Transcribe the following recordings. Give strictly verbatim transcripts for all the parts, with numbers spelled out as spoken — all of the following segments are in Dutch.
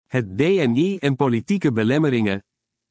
Het D N I en politieke belemmeringen.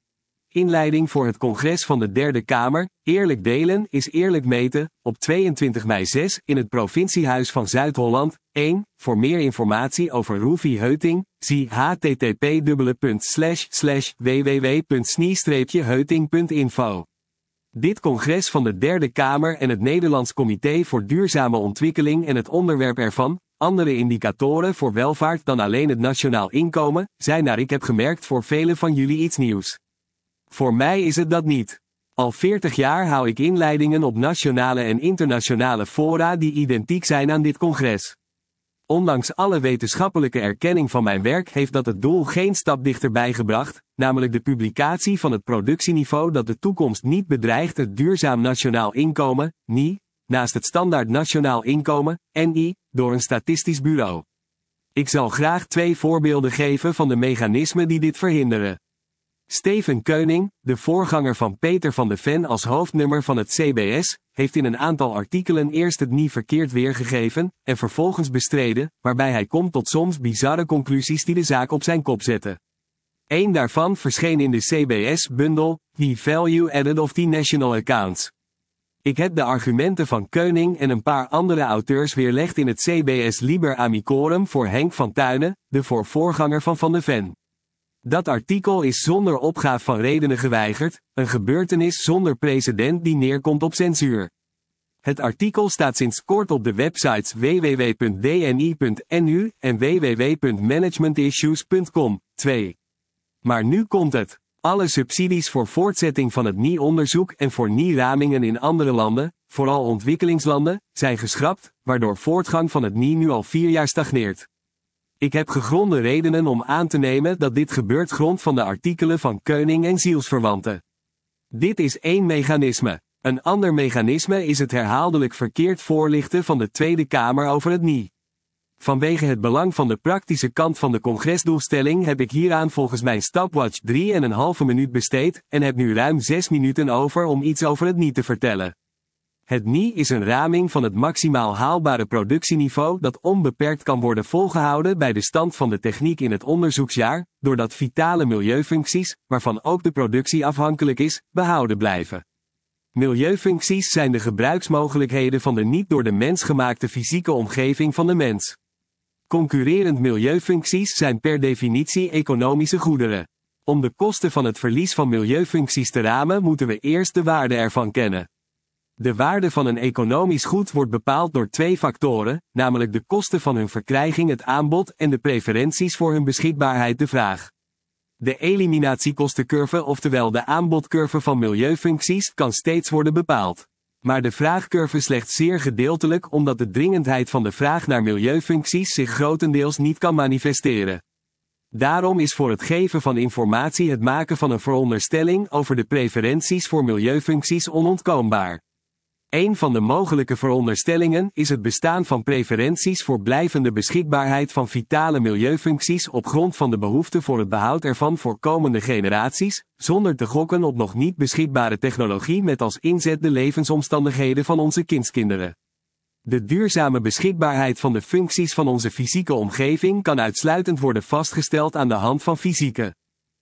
Inleiding voor het congres van de Derde Kamer, Eerlijk delen is eerlijk meten, op tweeëntwintig mei zes in het Provinciehuis van Zuid-Holland. één. Voor meer informatie over Roefie Heuting, zie h t t p slash slash w w w punt s n i streepje heuting punt info. Dit congres van de Derde Kamer en het Nederlands Comité voor Duurzame Ontwikkeling en het onderwerp ervan, andere indicatoren voor welvaart dan alleen het nationaal inkomen, zijn naar ik heb gemerkt voor velen van jullie iets nieuws. Voor mij is het dat niet. Al veertig jaar hou ik inleidingen op nationale en internationale fora die identiek zijn aan dit congres. Ondanks alle wetenschappelijke erkenning van mijn werk heeft dat het doel geen stap dichterbij gebracht, namelijk de publicatie van het productieniveau dat de toekomst niet bedreigt, het duurzaam nationaal inkomen, N I, naast het standaard nationaal inkomen, N I, door een statistisch bureau. Ik zal graag twee voorbeelden geven van de mechanismen die dit verhinderen. Steven Keuning, de voorganger van Peter van de Ven als hoofdnummer van het C B S, heeft in een aantal artikelen eerst het N I verkeerd weergegeven, en vervolgens bestreden, waarbij hij komt tot soms bizarre conclusies die de zaak op zijn kop zetten. Eén daarvan verscheen in de C B S-bundel, The Value Added of the National Accounts. Ik heb de argumenten van Keuning en een paar andere auteurs weerlegd in het C B S Liber Amicorum voor Henk van Tuinen, de voorvoorganger van Van de Ven. Dat artikel is zonder opgaaf van redenen geweigerd, een gebeurtenis zonder precedent die neerkomt op censuur. Het artikel staat sinds kort op de websites w w w punt d n i punt n u en w w w punt managementissues punt com. twee. Maar nu komt het. Alle subsidies voor voortzetting van het N I-onderzoek en voor N I-ramingen in andere landen, vooral ontwikkelingslanden, zijn geschrapt, waardoor voortgang van het N I nu al vier jaar stagneert. Ik heb gegronde redenen om aan te nemen dat dit gebeurt grond van de artikelen van Keuning en zielsverwanten. Dit is één mechanisme. Een ander mechanisme is het herhaaldelijk verkeerd voorlichten van de Tweede Kamer over het N I. Vanwege het belang van de praktische kant van de congresdoelstelling heb ik hieraan volgens mijn stopwatch drie en een halve minuut besteed en heb nu ruim zes minuten over om iets over het N I te vertellen. Het N I is een raming van het maximaal haalbare productieniveau dat onbeperkt kan worden volgehouden bij de stand van de techniek in het onderzoeksjaar, doordat vitale milieufuncties, waarvan ook de productie afhankelijk is, behouden blijven. Milieufuncties zijn de gebruiksmogelijkheden van de niet door de mens gemaakte fysieke omgeving van de mens. Concurrerend milieufuncties zijn per definitie economische goederen. Om de kosten van het verlies van milieufuncties te ramen moeten we eerst de waarde ervan kennen. De waarde van een economisch goed wordt bepaald door twee factoren, namelijk de kosten van hun verkrijging het aanbod en de preferenties voor hun beschikbaarheid de vraag. De eliminatiekostencurve, oftewel de aanbodcurve van milieufuncties, kan steeds worden bepaald. Maar de vraagcurve slechts zeer gedeeltelijk omdat de dringendheid van de vraag naar milieufuncties zich grotendeels niet kan manifesteren. Daarom is voor het geven van informatie het maken van een veronderstelling over de preferenties voor milieufuncties onontkoombaar. Een van de mogelijke veronderstellingen is het bestaan van preferenties voor blijvende beschikbaarheid van vitale milieufuncties op grond van de behoefte voor het behoud ervan voor komende generaties, zonder te gokken op nog niet beschikbare technologie met als inzet de levensomstandigheden van onze kindskinderen. De duurzame beschikbaarheid van de functies van onze fysieke omgeving kan uitsluitend worden vastgesteld aan de hand van fysieke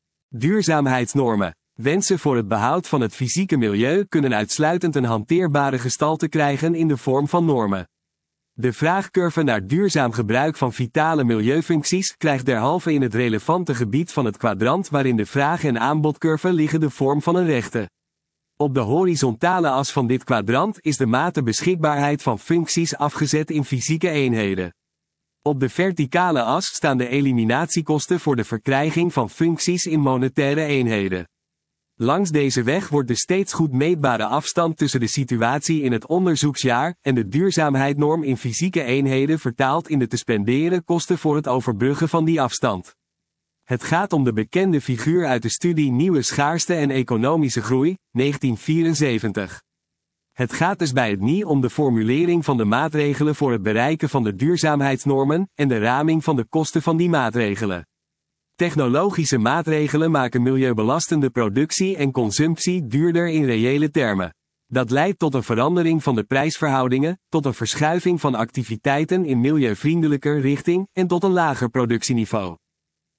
duurzaamheidsnormen. Wensen voor het behoud van het fysieke milieu kunnen uitsluitend een hanteerbare gestalte krijgen in de vorm van normen. De vraagcurve naar duurzaam gebruik van vitale milieufuncties krijgt derhalve in het relevante gebied van het kwadrant waarin de vraag- en aanbodcurve liggen de vorm van een rechte. Op de horizontale as van dit kwadrant is de mate beschikbaarheid van functies afgezet in fysieke eenheden. Op de verticale as staan de eliminatiekosten voor de verkrijging van functies in monetaire eenheden. Langs deze weg wordt de steeds goed meetbare afstand tussen de situatie in het onderzoeksjaar en de duurzaamheidsnorm in fysieke eenheden vertaald in de te spenderen kosten voor het overbruggen van die afstand. Het gaat om de bekende figuur uit de studie Nieuwe Schaarste en Economische Groei, negentien vierenzeventig. Het gaat dus bij het N I om de formulering van de maatregelen voor het bereiken van de duurzaamheidsnormen en de raming van de kosten van die maatregelen. Technologische maatregelen maken milieubelastende productie en consumptie duurder in reële termen. Dat leidt tot een verandering van de prijsverhoudingen, tot een verschuiving van activiteiten in milieuvriendelijker richting en tot een lager productieniveau.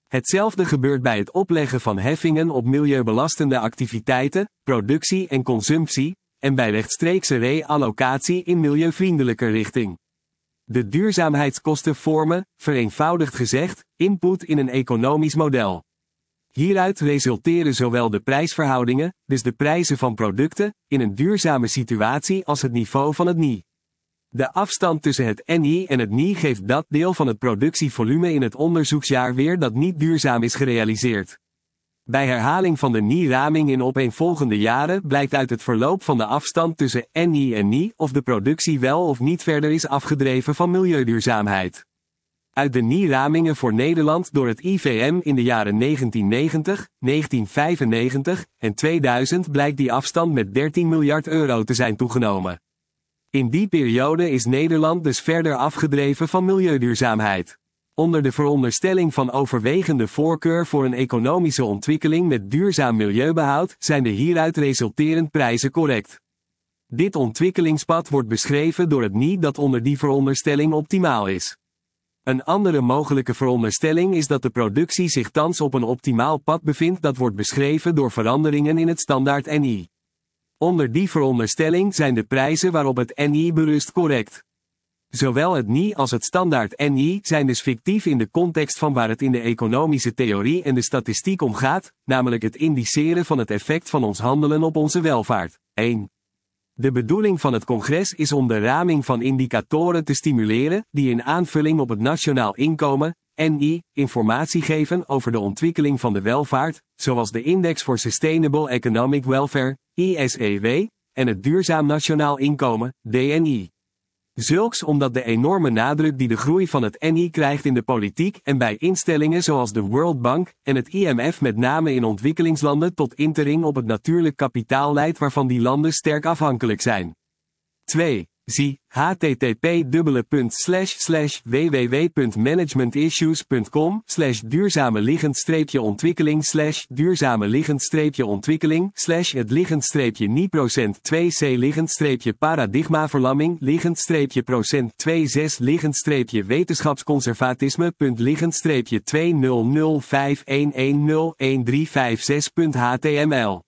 Hetzelfde gebeurt bij het opleggen van heffingen op milieubelastende activiteiten, productie en consumptie, en bij rechtstreekse reallocatie in milieuvriendelijke richting. De duurzaamheidskosten vormen, vereenvoudigd gezegd, input in een economisch model. Hieruit resulteren zowel de prijsverhoudingen, dus de prijzen van producten, in een duurzame situatie als het niveau van het N I. De afstand tussen het N I en het N I geeft dat deel van het productievolume in het onderzoeksjaar weer dat niet duurzaam is gerealiseerd. Bij herhaling van de N I-raming in opeenvolgende jaren blijkt uit het verloop van de afstand tussen N I en N I of de productie wel of niet verder is afgedreven van milieuduurzaamheid. Uit de N I-ramingen voor Nederland door het I V M in de jaren negentien negentig, negentien vijfennegentig en tweeduizend blijkt die afstand met dertien miljard euro te zijn toegenomen. In die periode is Nederland dus verder afgedreven van milieuduurzaamheid. Onder de veronderstelling van overwegende voorkeur voor een economische ontwikkeling met duurzaam milieubehoud zijn de hieruit resulterend prijzen correct. Dit ontwikkelingspad wordt beschreven door het N I dat onder die veronderstelling optimaal is. Een andere mogelijke veronderstelling is dat de productie zich thans op een optimaal pad bevindt dat wordt beschreven door veranderingen in het standaard N I. Onder die veronderstelling zijn de prijzen waarop het N I berust correct. Zowel het N I als het standaard N I zijn dus fictief in de context van waar het in de economische theorie en de statistiek om gaat, namelijk het indiceren van het effect van ons handelen op onze welvaart. één. De bedoeling van het congres is om de raming van indicatoren te stimuleren, die in aanvulling op het nationaal inkomen, N I, informatie geven over de ontwikkeling van de welvaart, zoals de Index for Sustainable Economic Welfare, I S E W, en het Duurzaam Nationaal Inkomen, D N I. Zulks omdat de enorme nadruk die de groei van het N I krijgt in de politiek en bij instellingen zoals de World Bank en het I M F met name in ontwikkelingslanden tot intering op het natuurlijk kapitaal leidt waarvan die landen sterk afhankelijk zijn. twee. Zie h t t p slash slash w w w punt managementissues punt com slash duurzame liggend ontwikkeling slash duurzame liggend ontwikkeling slash het liggend N I procent twee c liggend paradigmaverlamming liggend procent twee zes liggend wetenschapsconservatisme punt liggend twee nul nul vijf een een nul een drie vijf zes punt h t m l